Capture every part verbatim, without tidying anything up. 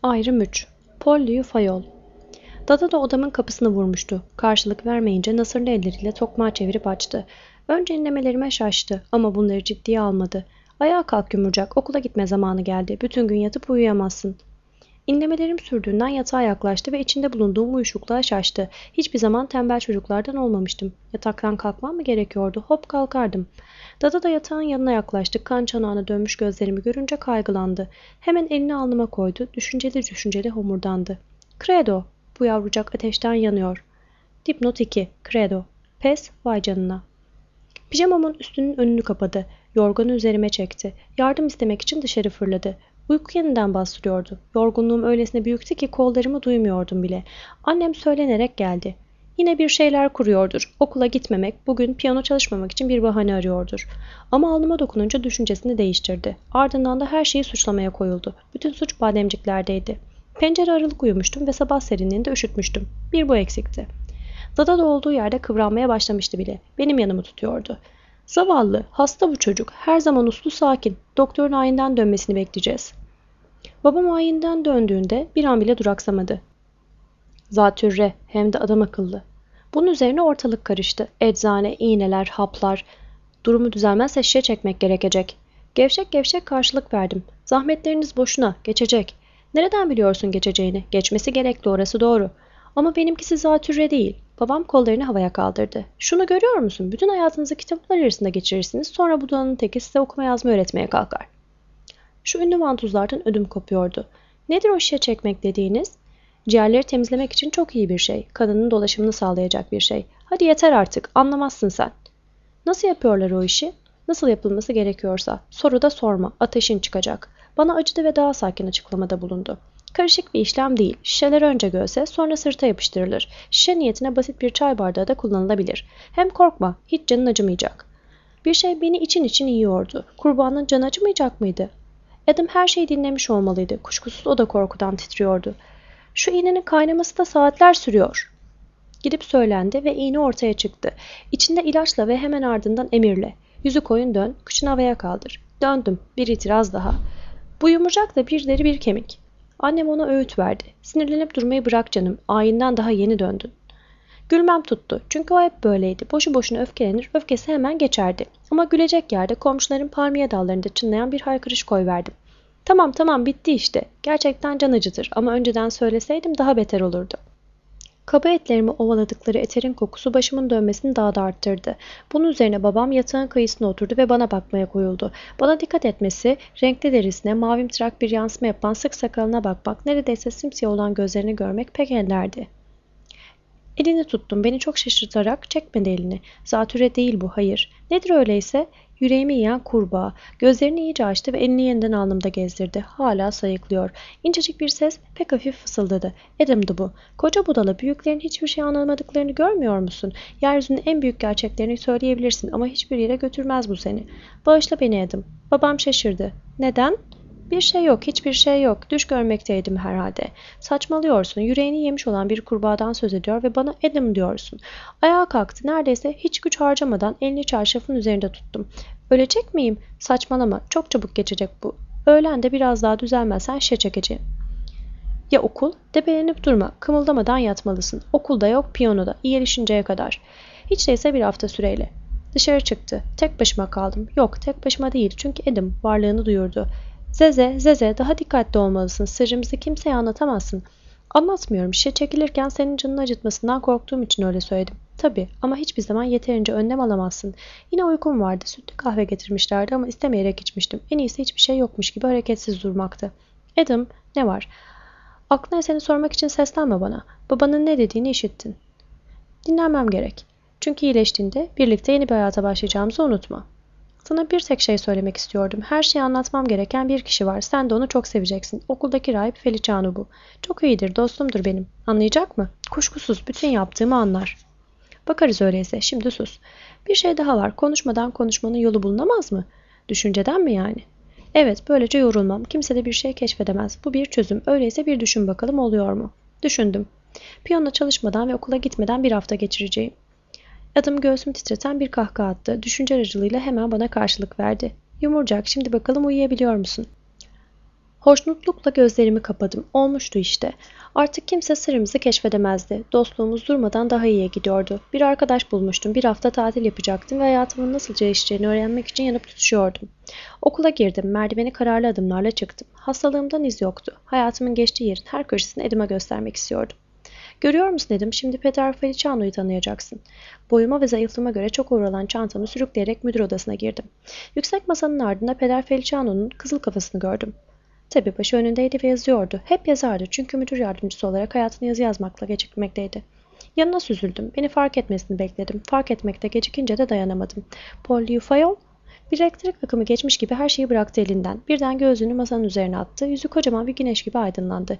Ayrım üç. Polly'yu Fayol. Dada da odamın kapısını vurmuştu. Karşılık vermeyince nasırlı elleriyle tokmağı çevirip açtı. Önce inlemelerime şaştı ama bunları ciddiye almadı. Ayağa kalk Yumurcak, okula gitme zamanı geldi. Bütün gün yatıp uyuyamazsın. İnlemelerim sürdüğünden yatağa yaklaştı ve içinde bulunduğum uyuşukluğa şaştı. Hiçbir zaman tembel çocuklardan olmamıştım. Yataktan kalkmam mı gerekiyordu? Hop kalkardım. Dada da yatağın yanına yaklaştı. Kan çanağına dönmüş gözlerimi görünce kaygılandı. Hemen elini alnıma koydu. Düşünceli düşünceli homurdandı. Credo. Bu yavrucak ateşten yanıyor. Dipnot iki. Credo. Pes, vay canına. Pijamamın üstünün önünü kapadı. Yorganı üzerime çekti. Yardım istemek için dışarı fırladı. Uyku yeniden bastırıyordu. Yorgunluğum öylesine büyüktü ki kollarımı duymuyordum bile. Annem söylenerek geldi. Yine bir şeyler kuruyordur. Okula gitmemek, bugün piyano çalışmamak için bir bahane arıyordur. Ama alnıma dokununca düşüncesini değiştirdi. Ardından da her şeyi suçlamaya koyuldu. Bütün suç bademciklerdeydi. Pencere aralık uyumuştum ve sabah serinliğinde üşütmüştüm. Bir bu eksikti. Dada da olduğu yerde kıvranmaya başlamıştı bile. Benim yanımı tutuyordu. Zavallı, hasta bu çocuk. Her zaman uslu sakin. Doktorun ayinden dönmesini bekleyeceğiz. Babam ayinden döndüğünde bir an bile duraksamadı. Zatürre, hem de adam akıllı. Bunun üzerine ortalık karıştı. Eczane, iğneler, haplar. Durumu düzelmezse şişe çekmek gerekecek. Gevşek gevşek karşılık verdim. Zahmetleriniz boşuna, geçecek. Nereden biliyorsun geçeceğini? Geçmesi gerekli, orası doğru. Ama benimkisi zatürre değil. Babam kollarını havaya kaldırdı. Şunu görüyor musun? Bütün hayatınızı kitaplar arasında geçirirsiniz. Sonra bu dananın teki size okuma yazma öğretmeye kalkar. Şu ünlü vantuzlardan ödüm kopuyordu. Nedir o şişe çekmek dediğiniz? Ciğerleri temizlemek için çok iyi bir şey. Kanının dolaşımını sağlayacak bir şey. Hadi yeter artık. Anlamazsın sen. Nasıl yapıyorlar o işi? Nasıl yapılması gerekiyorsa. Soru da sorma. Ateşin çıkacak. Bana acıdı ve daha sakin açıklamada bulundu. Karışık bir işlem değil. Şişeler önce göğse, sonra sırta yapıştırılır. Şişe niyetine basit bir çay bardağı da kullanılabilir. Hem korkma, hiç canın acımayacak. Bir şey beni için için yiyordu. Kurbanın canı acımayacak mıydı? Adam her şeyi dinlemiş olmalıydı. Kuşkusuz o da korkudan titriyordu. Şu iğnenin kaynaması da saatler sürüyor. Gidip söylendi ve iğne ortaya çıktı. İçinde ilaçla ve hemen ardından emirle. Yüzü koyun dön, kıçını havaya kaldır. Döndüm, bir itiraz daha. Bu yumurcak da bir deri bir kemik. Annem ona öğüt verdi. Sinirlenip durmayı bırak canım, ayinden daha yeni döndün. Gülmem tuttu. Çünkü o hep böyleydi. Boşu boşuna öfkelenir, öfkesi hemen geçerdi. Ama gülecek yerde komşuların palmiye dallarında çınlayan bir haykırış koyverdim. Tamam tamam bitti işte. Gerçekten can acıtır ama önceden söyleseydim daha beter olurdu. Kaba etlerimi ovaladıkları eterin kokusu başımın dönmesini daha da arttırdı. Bunun üzerine babam yatağın kıyısına oturdu ve bana bakmaya koyuldu. Bana dikkat etmesi, renkli derisine, mavimtırak bir yansıma yapan sık sakalına bakmak, neredeyse simsiyah olan gözlerini görmek pek enderdi. Elini tuttum, beni çok şaşırtarak çekmedi elini. Zatüre değil bu, hayır. Nedir öyleyse? Yüreğimi yiyen kurbağa. Gözlerini iyice açtı ve elini yeniden alnımda gezdirdi. Hala sayıklıyor. İncecik bir ses pek hafif fısıldadı. Adam'dı bu. Koca budala, büyüklerin hiçbir şey anlamadıklarını görmüyor musun? Yeryüzünün en büyük gerçeklerini söyleyebilirsin ama hiçbir yere götürmez bu seni. Bağışla beni Adam. Babam şaşırdı. Neden? Bir şey yok, hiçbir şey yok. Düş görmekteydim herhalde. Saçmalıyorsun. Yüreğini yemiş olan bir kurbağadan söz ediyor ve bana Adam diyorsun. Ayağa kalktı. Neredeyse hiç güç harcamadan elini çarşafın üzerinde tuttum. Ölecek miyim? Saçmalama. Çok çabuk geçecek bu. Öğlen de biraz daha düzelmezsen şişe çekeceğim. Ya okul? Debelenip durma. Kımıldamadan yatmalısın. Okulda yok, piyanoda. İyileşinceye kadar. Hiç değilse bir hafta süreyle. Dışarı çıktı. Tek başıma kaldım. Yok, tek başıma değil. Çünkü Adam varlığını duyurdu. Zeze, Zeze, daha dikkatli olmalısın. Sırrımızı kimseye anlatamazsın. Anlatmıyorum. Şişe çekilirken senin canını acıtmasından korktuğum için öyle söyledim. Tabii ama hiçbir zaman yeterince önlem alamazsın. Yine uykum vardı. Sütlü kahve getirmişlerdi ama istemeyerek içmiştim. En iyisi hiçbir şey yokmuş gibi hareketsiz durmaktı. Adam, ne var? Aklına seni sormak için seslenme bana. Babanın ne dediğini işittin. Dinlenmem gerek. Çünkü iyileştiğinde birlikte yeni bir hayata başlayacağımızı unutma. Sana bir tek şey söylemek istiyordum. Her şeyi anlatmam gereken bir kişi var. Sen de onu çok seveceksin. Okuldaki rahip Feliciano bu. Çok iyidir, dostumdur benim. Anlayacak mı? Kuşkusuz bütün yaptığımı anlar. Bakarız öyleyse. Şimdi sus. Bir şey daha var. Konuşmadan konuşmanın yolu bulunamaz mı? Düşünceden mi yani? Evet, böylece yorulmam. Kimse de bir şey keşfedemez. Bu bir çözüm. Öyleyse bir düşün bakalım, oluyor mu? Düşündüm. Piyano çalışmadan ve okula gitmeden bir hafta geçireceğim. Adam göğsümü titreten bir kahkaha attı. Düşünce aracılığıyla hemen bana karşılık verdi. Yumurcak, şimdi bakalım uyuyabiliyor musun? Hoşnutlukla gözlerimi kapadım. Olmuştu işte. Artık kimse sırrımızı keşfedemezdi. Dostluğumuz durmadan daha iyiye gidiyordu. Bir arkadaş bulmuştum. Bir hafta tatil yapacaktım ve hayatımın nasıl değişeceğini öğrenmek için yanıp tutuşuyordum. Okula girdim. Merdiveni kararlı adımlarla çıktım. Hastalığımdan iz yoktu. Hayatımın geçtiği yerin her köşesini Edim'e göstermek istiyordum. Görüyor musun Edim? Şimdi Peter Feliciano'yu tanıyacaksın. Boyuma ve zayıflığıma göre çok ağır olan çantamı sürükleyerek müdür odasına girdim. Yüksek masanın ardında Peter Feliciano'nun kızıl kafasını gördüm. Tabii başı önündeydi ve yazıyordu. Hep yazardı çünkü müdür yardımcısı olarak hayatını yazı yazmakla geçirmekteydi. Yanına süzüldüm. Beni fark etmesini bekledim. Fark etmekte gecikince de dayanamadım. Paul Lufayol? Bir elektrik akımı geçmiş gibi her şeyi bıraktı elinden. Birden gözünü masanın üzerine attı. Yüzü kocaman bir güneş gibi aydınlandı.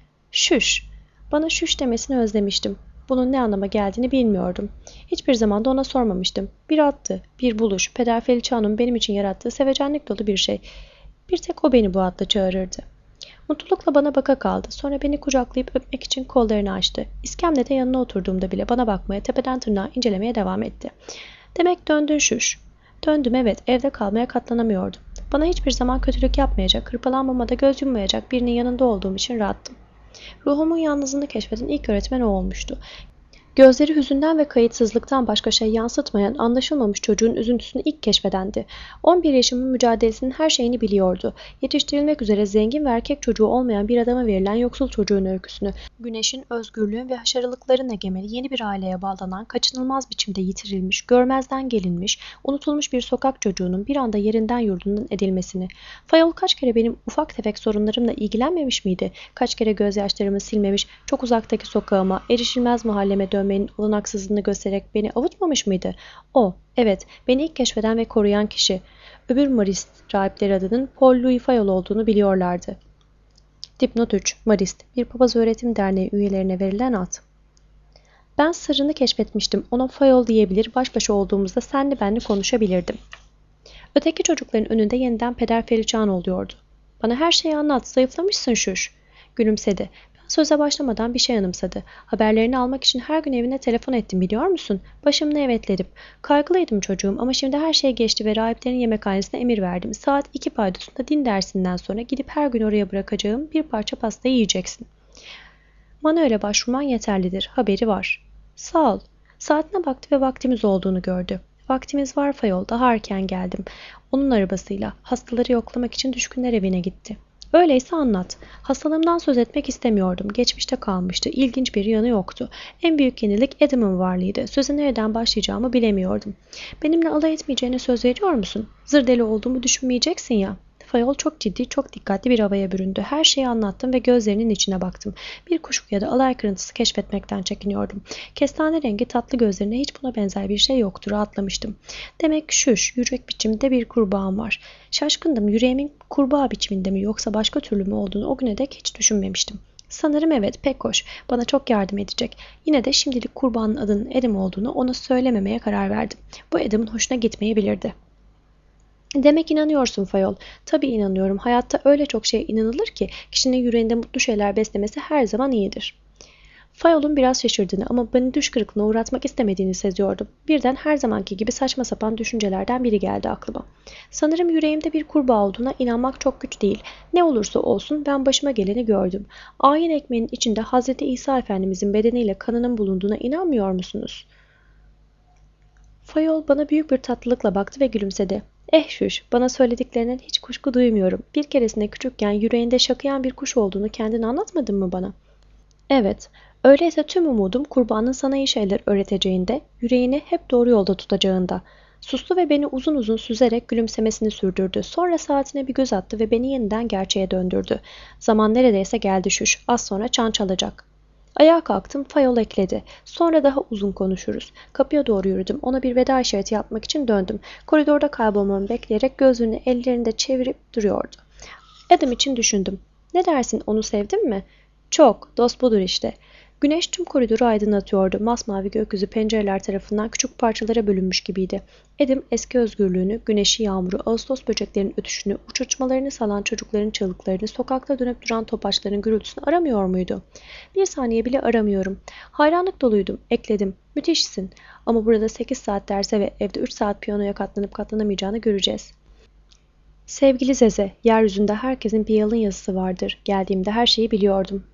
Şüş! Bana şüş demesini özlemiştim. Bunun ne anlama geldiğini bilmiyordum. Hiçbir zaman da ona sormamıştım. Bir attı, bir buluş, Peder Feliciano'nun benim için yarattığı sevecenlik dolu bir şey. Bir tek o beni bu adla çağırırdı. Mutlulukla bana baka kaldı. Sonra beni kucaklayıp öpmek için kollarını açtı. İskemlede yanına oturduğumda bile bana bakmaya, tepeden tırnağa incelemeye devam etti. Demek döndün şuş. Döndüm evet, evde kalmaya katlanamıyordum. Bana hiçbir zaman kötülük yapmayacak, hırpalanmamada göz yummayacak birinin yanında olduğum için rahattım. Ruhumun yalnızlığını keşfeden ilk öğretmen o olmuştu. Gözleri hüzünden ve kayıtsızlıktan başka şey yansıtmayan, anlaşılmamış çocuğun üzüntüsünü ilk keşfedendi. on bir yaşımın mücadelesinin her şeyini biliyordu. Yetiştirilmek üzere zengin ve erkek çocuğu olmayan bir adama verilen yoksul çocuğun öyküsünü, güneşin, özgürlüğün ve haşarılıkların egemeli yeni bir aileye bağlanan, kaçınılmaz biçimde yitirilmiş, görmezden gelinmiş, unutulmuş bir sokak çocuğunun bir anda yerinden yurdundan edilmesini. Fayol kaç kere benim ufak tefek sorunlarımla ilgilenmemiş miydi? Kaç kere gözyaşlarımı silmemiş, çok uzaktaki sokağıma, erişilmez mahalleme dönmenin olanaksızlığını göstererek beni avutmamış mıydı? O, evet, beni ilk keşfeden ve koruyan kişi. Öbür Marist rahipleri adının Paul Louis Fayol olduğunu biliyorlardı. Dipnot üç. Marist, bir papaz öğretim derneği üyelerine verilen ad. Ben sırrını keşfetmiştim. Ona Fayol diyebilir, baş başa olduğumuzda senli benli konuşabilirdim. Öteki çocukların önünde yeniden Peder Feliciano oluyordu. Bana her şeyi anlat, zayıflamışsın şuş. Gülümsedi. Söze başlamadan bir şey anımsadı. Haberlerini almak için her gün evine telefon ettim biliyor musun? Başımla evetledim. Kaygılıydım çocuğum ama şimdi her şey geçti ve rahiplerin yemekhanesine emir verdim. Saat iki paydosunda din dersinden sonra gidip her gün oraya bırakacağım bir parça pasta yiyeceksin. Manuel'e başvurman yeterlidir. Haberi var. Sağ ol. Saatine baktı ve vaktimiz olduğunu gördü. Vaktimiz var Fayol. Daha erken geldim. Onun arabasıyla hastaları yoklamak için düşkünler evine gitti. Öyleyse anlat. Hastalığımdan söz etmek istemiyordum. Geçmişte kalmıştı. İlginç bir yanı yoktu. En büyük yenilik Adam'ın varlığıydı. Söze nereden başlayacağımı bilemiyordum. Benimle alay etmeyeceğine söz veriyor musun? Zır deli olduğumu düşünmeyeceksin ya. Fayol çok ciddi, çok dikkatli bir havaya büründü. Her şeyi anlattım ve gözlerinin içine baktım. Bir kuşku ya da alay kırıntısı keşfetmekten çekiniyordum. Kestane rengi tatlı gözlerine hiç buna benzer bir şey yoktu. Rahatlamıştım. Demek şuş, yürek biçimde bir kurbağam var. Şaşkındım. Yüreğimin kurbağa biçiminde mi yoksa başka türlü mü olduğunu o güne dek hiç düşünmemiştim. Sanırım evet, pek hoş. Bana çok yardım edecek. Yine de şimdilik kurbanın adının Adam olduğunu ona söylememeye karar verdim. Bu Adam'ın hoşuna gitmeyebilirdi. Demek inanıyorsun Fayol. Tabii inanıyorum. Hayatta öyle çok şeye inanılır ki kişinin yüreğinde mutlu şeyler beslemesi her zaman iyidir. Fayol'un biraz şaşırdığını ama beni düş kırıklığına uğratmak istemediğini seziyordum. Birden her zamanki gibi saçma sapan düşüncelerden biri geldi aklıma. Sanırım yüreğimde bir kurbağa olduğuna inanmak çok güç değil. Ne olursa olsun ben başıma geleni gördüm. Ayin ekmeğinin içinde Hazreti İsa Efendimizin bedeniyle kanının bulunduğuna inanmıyor musunuz? Fayol bana büyük bir tatlılıkla baktı ve gülümsedi. Eh şuş, bana söylediklerinden hiç kuşku duymuyorum. Bir keresinde küçükken yüreğinde şakıyan bir kuş olduğunu kendin anlatmadın mı bana? Evet, öyleyse tüm umudum kurbanın sana iyi şeyler öğreteceğinde, yüreğini hep doğru yolda tutacağında. Sustu ve beni uzun uzun süzerek gülümsemesini sürdürdü. Sonra saatine bir göz attı ve beni yeniden gerçeğe döndürdü. Zaman neredeyse geldi şuş, az sonra çan çalacak. Ayağa kalktım, Fayol ekledi. Sonra daha uzun konuşuruz. Kapıya doğru yürüdüm. Ona bir veda işareti yapmak için döndüm. Koridorda kaybolmamı bekleyerek gözlerini ellerinde çevirip duruyordu. Adam için düşündüm. Ne dersin, onu sevdin mi? Çok, dost budur işte. Güneş tüm koridoru aydınlatıyordu. Masmavi gökyüzü pencereler tarafından küçük parçalara bölünmüş gibiydi. Adam eski özgürlüğünü, güneşi, yağmuru, ağustos böceklerinin ötüşünü, uçurtmalarını salan çocukların çığlıklarını, sokakta dönüp duran topaçların gürültüsünü aramıyor muydu? Bir saniye bile aramıyorum. Hayranlık doluydum. Ekledim. Müthişsin. Ama burada sekiz saat derse ve evde üç saat piyanoya katlanıp katlanamayacağını göreceğiz. Sevgili Zeze, yeryüzünde herkesin bir yalın yazısı vardır. Geldiğimde her şeyi biliyordum.